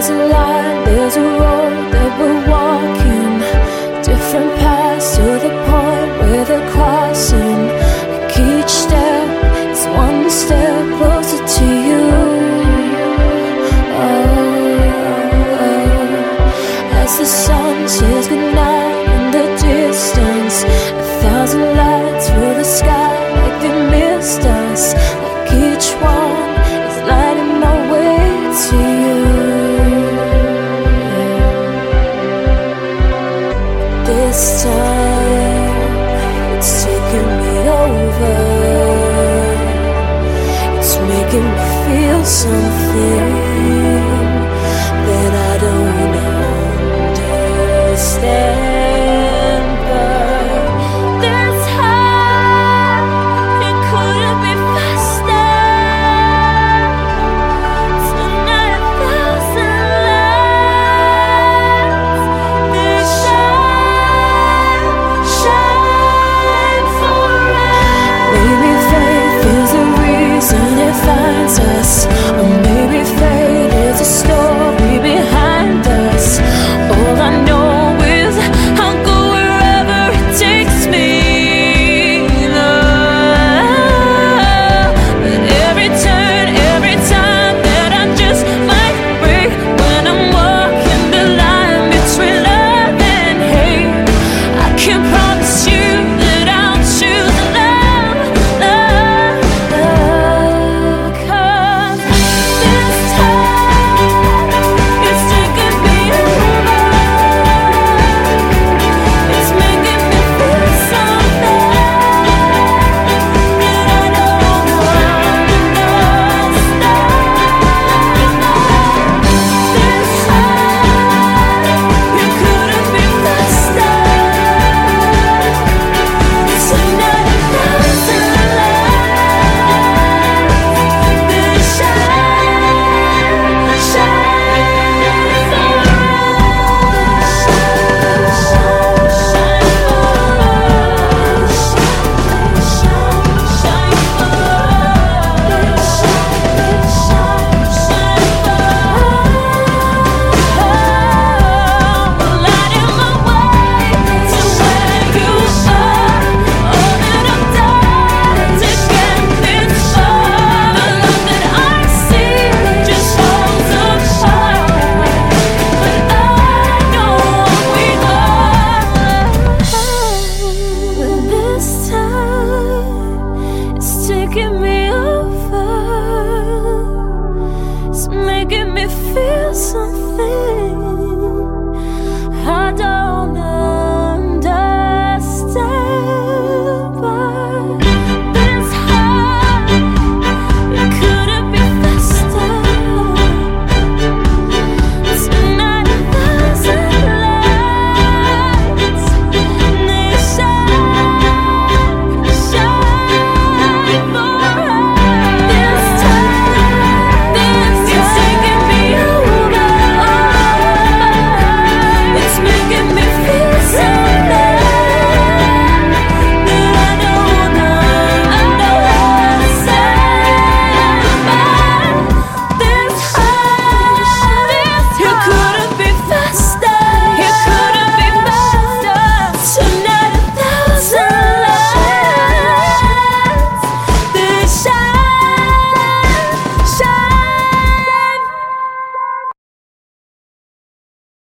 There's a line, there's a road that we're walking, different paths to the point where they're crossing. Like each step is one step closer to you. As the sun says goodnight in the distance, 1,000 lights fill the sky like they missed us. Like each one is lighting my way to you. This time it's taking me over. It's making me feel something.